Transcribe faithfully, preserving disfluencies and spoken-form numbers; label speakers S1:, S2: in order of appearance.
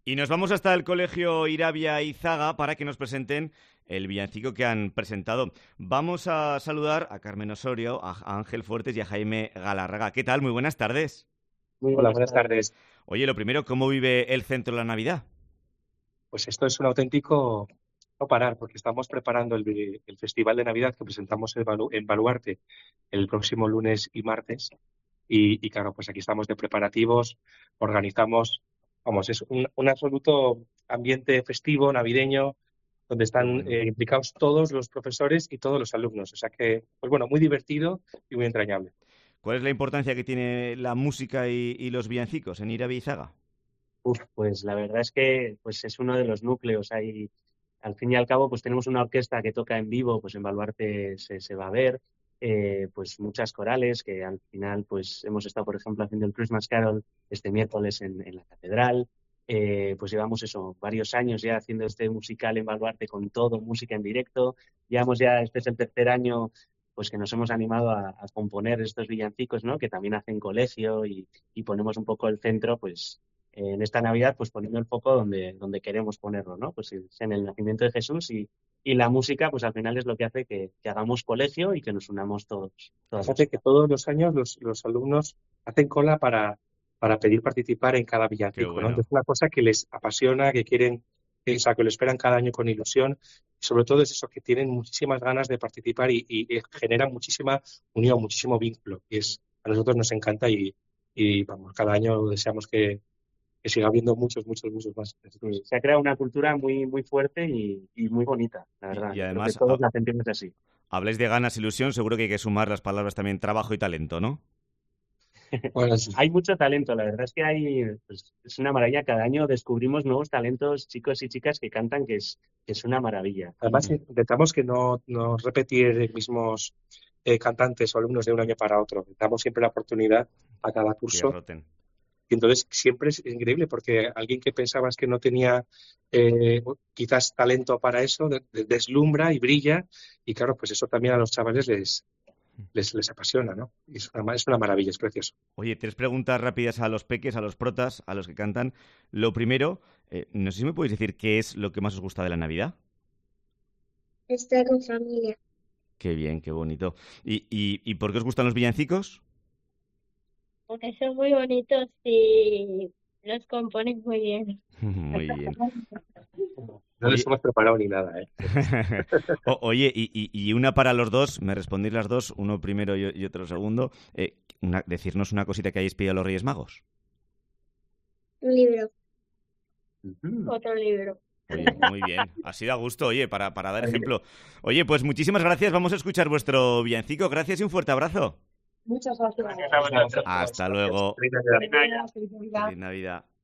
S1: Y nos vamos hasta el Colegio Irabia Izaga para que nos presenten el villancico que han presentado. Vamos a saludar a Carmen Osorio, a Ángel Fuertes y a Jaime Galarraga. ¿Qué tal? Muy buenas tardes.
S2: Muy buenas, buenas tardes.
S1: Oye, lo primero, ¿cómo vive el centro la Navidad?
S2: Pues esto es un auténtico no parar, porque estamos preparando el, el Festival de Navidad que presentamos en, Balu, en Baluarte el próximo lunes y martes. Y, y claro, pues aquí estamos de preparativos, organizamos, vamos, es un, un absoluto ambiente festivo, navideño, donde están
S1: Bueno.
S2: eh, implicados todos los profesores y todos los alumnos. O sea que, pues bueno, muy divertido y muy entrañable.
S1: ¿Cuál es la importancia que tiene la música y, y los villancicos en Irabia Izaga?
S3: Uf, pues la verdad es que pues es uno de los núcleos. Ahí, al fin y al cabo, pues tenemos una orquesta que toca en vivo, pues en Baluarte se, se va a ver, eh, pues muchas corales que al final, pues hemos estado, por ejemplo, haciendo el Christmas Carol este miércoles en, en la catedral. Eh, pues llevamos eso, varios años ya haciendo este musical en Baluarte con todo, música en directo. Llevamos ya, este es el tercer año, pues que nos hemos animado a, a componer estos villancicos, ¿no? Que también hacen colegio y, y ponemos un poco el centro, pues en esta Navidad, pues poniendo el foco donde, donde queremos ponerlo, ¿no? Pues en el nacimiento de Jesús y, y la música, pues al final es lo que hace que, que hagamos colegio y que nos unamos todos. todos
S2: Fíjate que todos los años los, los alumnos hacen cola para, para pedir participar en cada villancico,
S1: bueno.
S2: ¿no? Entonces es una cosa que les apasiona, que quieren, o sea, que lo esperan cada año con ilusión. Y sobre todo es eso, que tienen muchísimas ganas de participar y, y, y generan muchísima unión, muchísimo vínculo. Y es, a nosotros nos encanta y, y vamos, cada año deseamos que que siga habiendo muchos, muchos, muchos más.
S3: Sí, se ha creado una cultura muy, muy fuerte y, y muy bonita, la verdad.
S1: Y, y además,
S3: creo que todos la sentimos así.
S1: Habláis de ganas, ilusión, seguro que hay que sumar las palabras también trabajo y talento, ¿no?
S2: Bueno, sí.
S3: Hay mucho talento, la verdad es que hay, pues, es una maravilla. Cada año descubrimos nuevos talentos, chicos y chicas que cantan, que es, que es una maravilla.
S2: Además, intentamos que no, no repetir mismos eh, cantantes o alumnos de un año para otro. Damos siempre la oportunidad a cada curso.
S1: Que roten.
S2: Y entonces siempre es increíble porque alguien que pensabas que no tenía eh, quizás talento para eso, de, de, deslumbra y brilla. Y claro, pues eso también a los chavales les, les, les apasiona, ¿no? Y es una, es una maravilla, es precioso.
S1: Oye, tres preguntas rápidas a los peques, a los protas, a los que cantan. Lo primero, eh, no sé si me podéis decir qué es lo que más os gusta de la Navidad.
S4: Estar con familia.
S1: Qué bien, qué bonito. ¿Y, y, y por qué os gustan los villancicos?
S4: Porque son muy bonitos y los componen muy bien.
S1: Muy bien.
S2: No les hemos preparado ni nada, ¿eh?
S1: o, oye, y, y, y una para los dos, me respondéis las dos, uno primero y, y otro segundo. Eh, una, decirnos una cosita que hayáis pedido a los Reyes Magos.
S4: Un libro.
S3: Uh-huh.
S4: Otro libro.
S1: Oye, muy bien. Así da gusto, oye, para, para dar ejemplo. Oye, pues muchísimas gracias. Vamos a escuchar vuestro villancico. Gracias y un fuerte abrazo.
S4: Muchas gracias.
S1: Hasta luego.
S2: Feliz Navidad.
S1: Feliz Navidad.